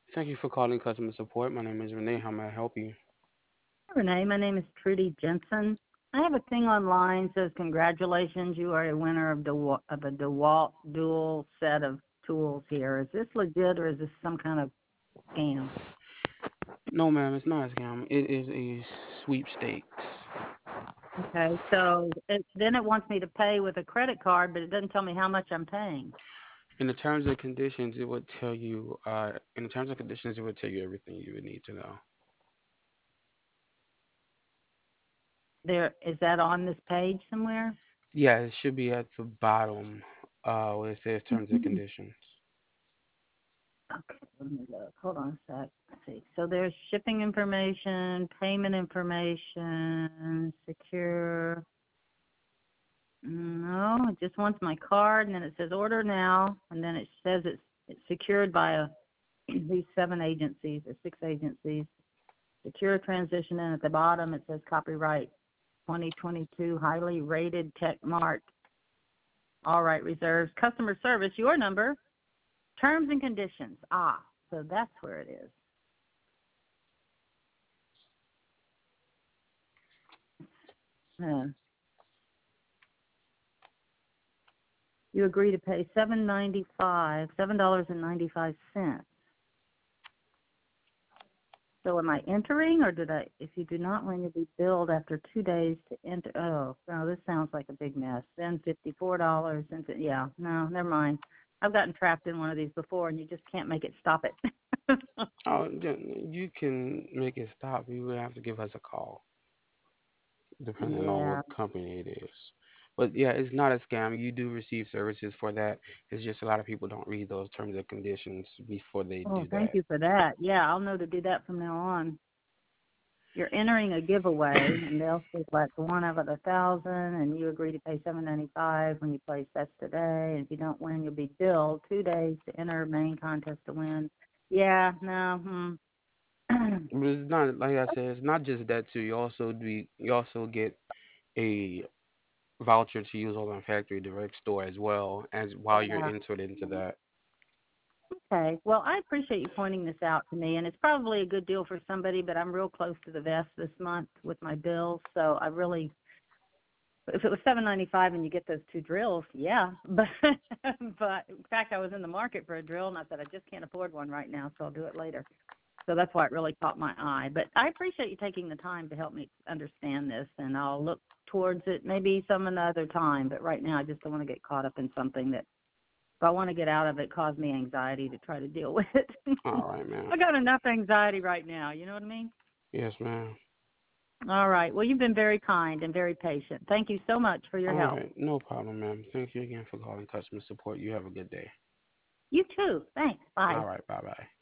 Thank you for calling customer support. My name is Renee. How may I help you? Renee, my name is Trudy Jensen. I have a thing online says congratulations, you are a winner of a DeWalt dual set of tools here. Is this legit or is this some kind of scam? No, ma'am, it's not a scam. It is a sweepstakes. Okay, so then it wants me to pay with a credit card, but it doesn't tell me how much I'm paying. In the terms and conditions, it would tell you. In the terms and conditions, it would tell you everything you would need to know. There is that on this page somewhere? Yeah, it should be at the bottom, where it says terms and conditions. Okay, let me look. Hold on a sec. Let's see. So there's shipping information, payment information, secure. No, it just wants my card, and then it says order now, and then it says it's secured by these 7 agencies or 6 agencies. Secure transition, and at the bottom it says copyright 2022, highly rated tech mark. All right, reserves customer service, your number, terms and conditions. So that's where it is. Uh, you agree to pay $7.95. So am I entering, or did I? If you do not win, you'll be billed after 2 days to enter. Oh, no, this sounds like a big mess. Then $54. And yeah, no, never mind. I've gotten trapped in one of these before, and you just can't make it stop it. Oh, you can make it stop. You would have to give us a call, depending on what Yeah. company it is. But yeah, it's not a scam. You do receive services for that. It's just a lot of people don't read those terms and conditions before they Oh, do thank that. you for that. Yeah, I'll know to do that from now on. You're entering a giveaway, and they'll select one out of 1,000, and you agree to pay $7.95 when you place bets today. And if you don't win, you'll be billed 2 days to enter main contest to win. Yeah, no, But it's not like I said. It's not just that too. You also get a voucher to use on a factory direct store as well as while you're yeah. entered into that. Okay. Well, I appreciate you pointing this out to me, and it's probably a good deal for somebody, but I'm real close to the vest this month with my bills, so I really, if it was $7.95 and you get those 2 drills, yeah. But in fact, I was in the market for a drill, and I said I just can't afford one right now, so I'll do it later. So that's why it really caught my eye. But I appreciate you taking the time to help me understand this, and I'll look towards it maybe some another time. But right now, I just don't want to get caught up in something that, if I want to get out of it, cause me anxiety to try to deal with it. All right, ma'am. I got enough anxiety right now. You know what I mean? Yes, ma'am. All right. Well, you've been very kind and very patient. Thank you so much for your All help. right, no problem, ma'am. Thank you again for calling customer support. You have a good day. You too. Thanks. Bye. All right, bye bye.